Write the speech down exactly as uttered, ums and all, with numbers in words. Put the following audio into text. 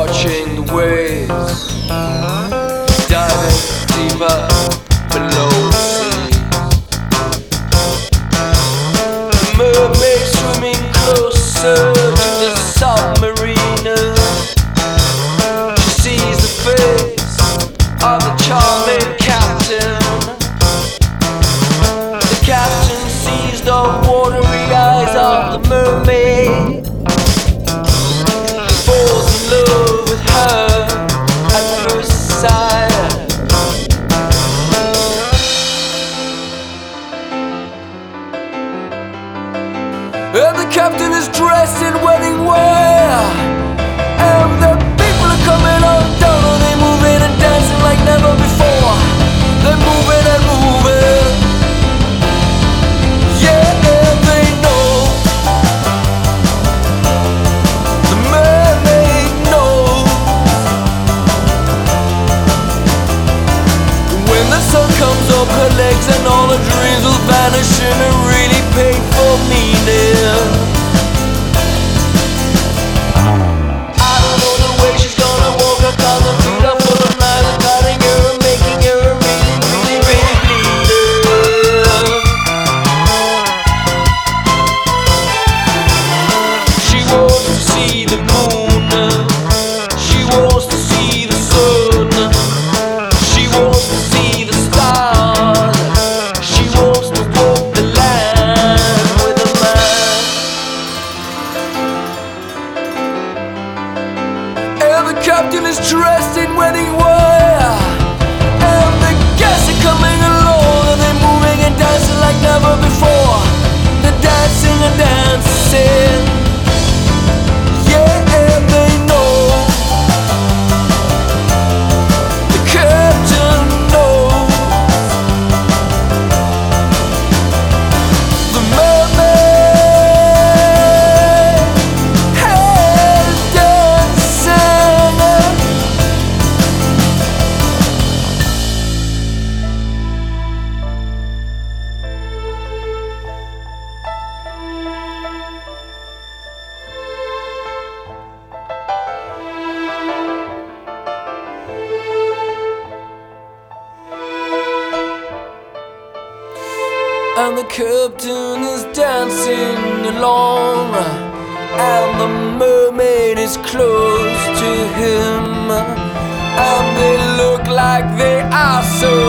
watching the waves diving deeper below the sea. The mermaid swimming closer to the submariner. She sees the face of the charming captain. The captain sees the watery eyes of the mermaid. And the captain is dressed in wedding wear, and the people are coming on down, and they moving and dancing like never before. They're moving and moving, yeah, and they know. The mermaid knows. When the sun comes up, her legs and all her dreams will vanish in a really painful meaning. The captain is dressed in wedding wear, and the guests are coming along, and they're moving and dancing like never before. They're dancing and dancing, yeah, and they know. The captain knows. The mermaid And the captain is dancing along, and the mermaid is close to him, and they look like they are so